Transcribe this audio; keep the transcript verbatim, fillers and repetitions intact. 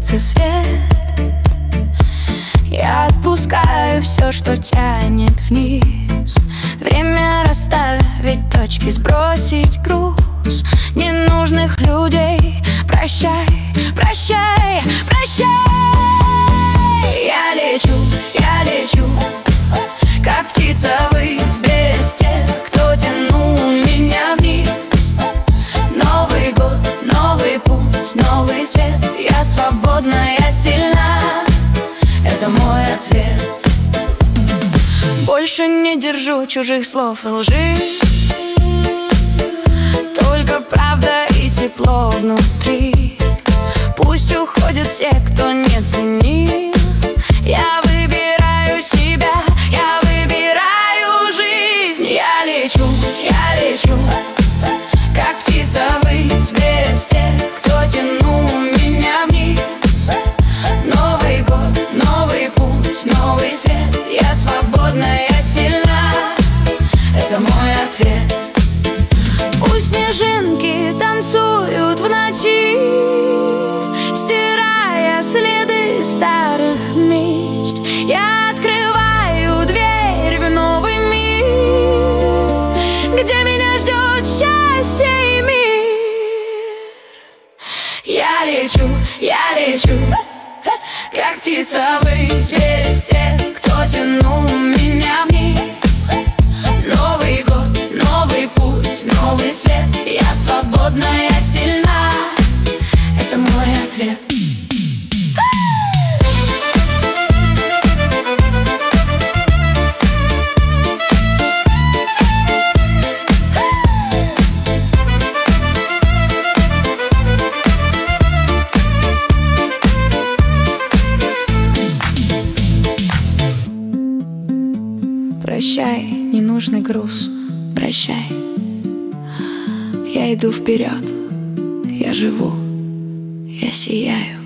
сердце свет. Я отпускаю все, что тянет вниз. Время расставить точки, сбросить груз ненужных людей. Прощай, прощай, прощай. Я лечу, я лечу, как птица ввысь, без тех, кто тянул меня вниз. Новый год, новый путь, новый свет. Я свободна, я сильна, это мой ответ. Больше не держу чужих слов и лжи, только правда и тепло внутри. Пусть уходят те, кто не ценил. Я выбираю себя, я выбираю жизнь. Я лечу, я лечу, как птица ввысь, без тех, кто тянул меня вниз. Новый год, новый путь, новый свет. Я свободна, я сильна, это мой ответ. Пусть снежинки танцуют в ночи, стирая следы старых мечт. Я открываю дверь в новый мир, где меня ждет счастье и мир. Я лечу, я лечу, как птица ввысь, без тех, кто тянул меня вниз. Новый год, новый путь, новый свет. Я свободна, я сильна, это мой ответ. Прощай, ненужный груз, прощай. Я иду вперед, я живу, я сияю.